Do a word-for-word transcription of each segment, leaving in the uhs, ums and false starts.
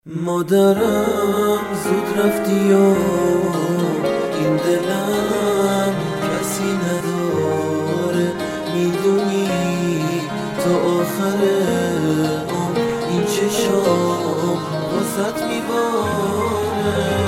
مادرم زود رفتی و این دلم کسی نداره، میدونی تا آخر عمر این چشام واسط میباره.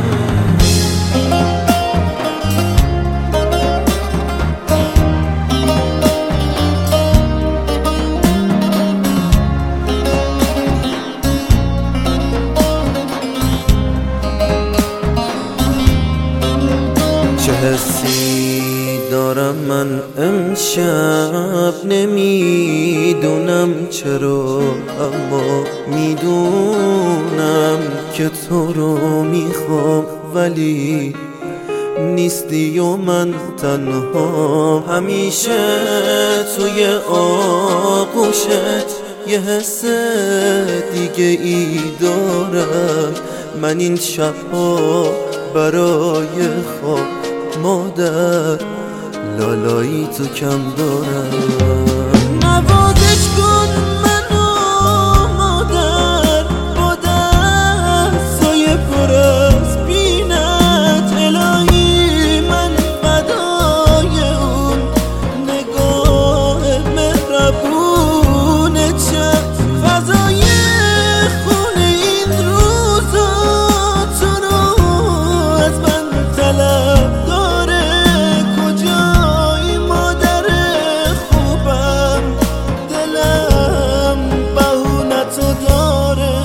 چه حسی دارم من امشب نمیدونم چرا، اما میدونم که تو رو میخوام، ولی نیستی و من تنها. همیشه توی آغوشت یه حس دیگه ای دارم. من این شبها برای خواب مادر لالایی تو کم دارم. نوازش کن منو مادر با دستای پر از بینت، الهی من فدای اون نگاه مهربونه. چه فضای خونه این روزا تو رو از من طلب داره. کجایی مادر خوبم، دلم بهونتو داره.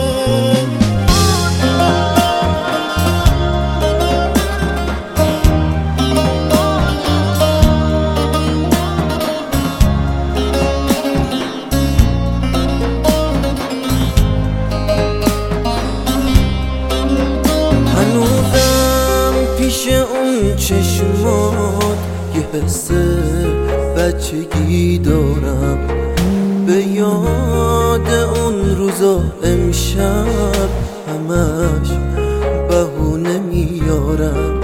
هنوزم پیش اون چشمات یه حس بچگی دارم، به یاد اون روزا امشب همش بهونه میارم.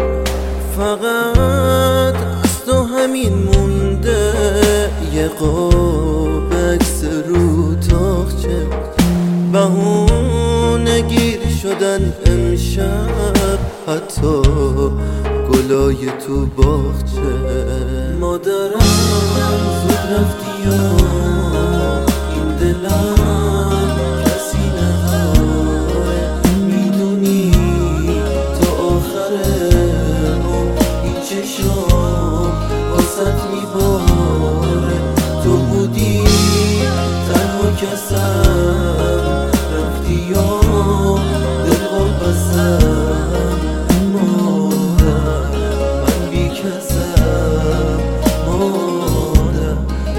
فقط از تو همین مونده یه قاب عکس رو تاقچه، بهونه گیر شدن امشب حتی گلای تو باغچه. مادرم زود رفتی و این دلم کسی نداره، میدونی تا آخر عمر این چشام واسط میباره. تو بودی تنها کسم، رفتی و دل واپسم. مادر من بی کسم، مادر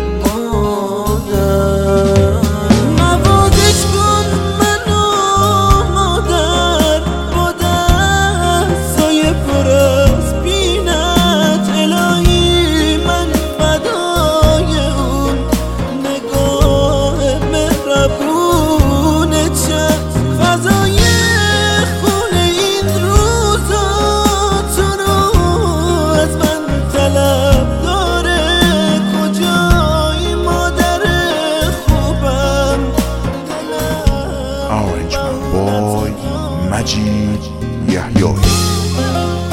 مادر نوازش کن منو مادر با دستای پر از بینت، الهی من فدای اون نگاه مهربونه. چه فضای خونه این روزا تو رو از من طلب داره. کجایی مادر خوبم، دلم Orange Man Boy مجید یحیایی.